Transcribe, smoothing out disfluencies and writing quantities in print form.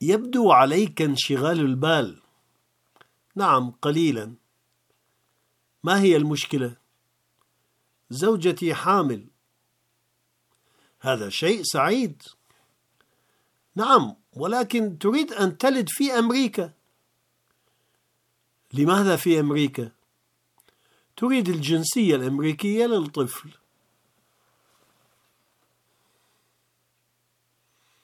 يبدو عليك انشغال البال. نعم، قليلا. ما هي المشكلة؟ زوجتي حامل. هذا شيء سعيد. نعم، ولكن تريد أن تلد في أمريكا. لماذا في أمريكا؟ تريد الجنسية الأمريكية للطفل.